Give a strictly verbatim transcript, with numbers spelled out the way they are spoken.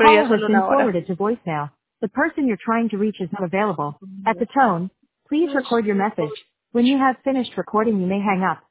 Your call call has en been una hora. forwarded to voicemail. The person you're trying to reach is not available. At the tone, please record your message. When you have finished recording, you may hang up.